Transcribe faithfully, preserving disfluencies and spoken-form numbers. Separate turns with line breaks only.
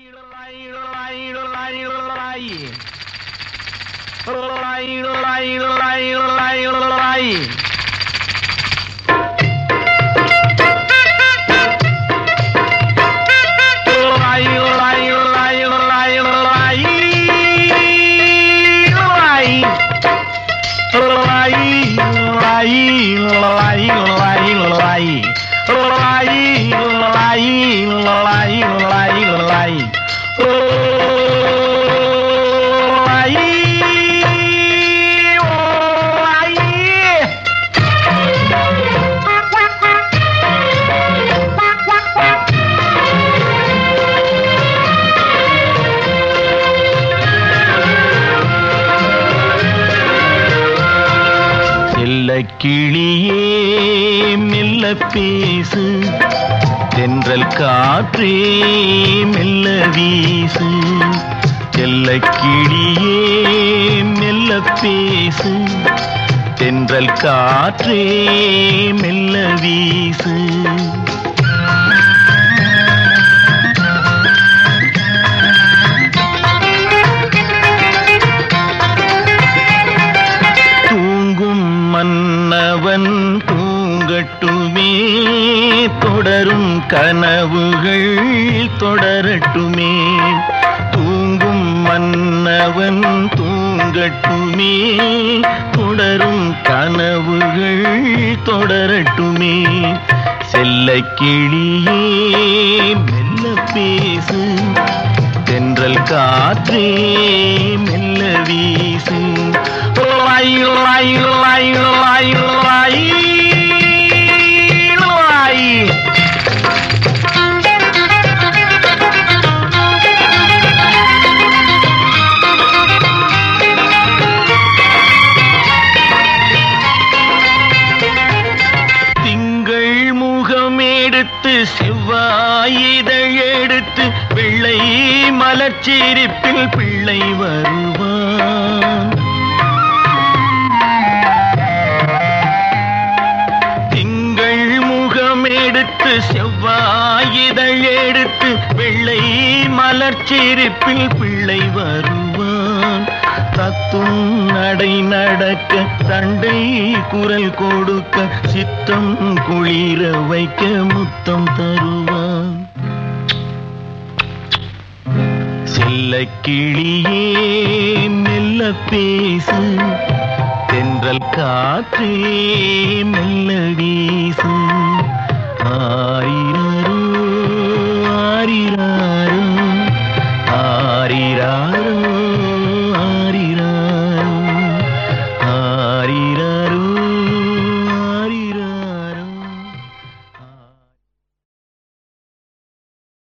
கிளியே மெல்ல பேசு, தென்றல் காற்றே மெல்ல வீசு. செல்ல கிளியே மெல்ல பேசு, தென்றல் காற்றே மெல்ல வீசு. மன்னவன் தூங்கட்டுமே, தொடரும் கனவுகள் தொடரட்டுமே. தூங்கும் மன்னவன் தூங்கட்டுமே, தொடரும் கனவுகள் தொடரட்டுமே. செல்ல கிளியே மெல்ல பேசு, தென்றல் காற்றே மெல்ல வீசு. திங்கள் முகம் எடுத்து செவ்வாயிதழ் எடுத்து வெள்ளை மலர்ச்சிரிப்பில் பிள்ளை வருவான். எடுத்து செவ்வாயிதழ் எடுத்து வெள்ளை மலர்ச்சிரிப்பில் பிள்ளை வருவான். தத்தும் நடை நடக்க தண்டை குரல் கொடுக்க சித்தம் குளிர வைக்க முத்தம் தருவான். செல்ல கிளியே மெல்ல பேசு, தென்றல் காற்றே மெல்ல வீசு. ஆரிரரோ ஆரிரரோ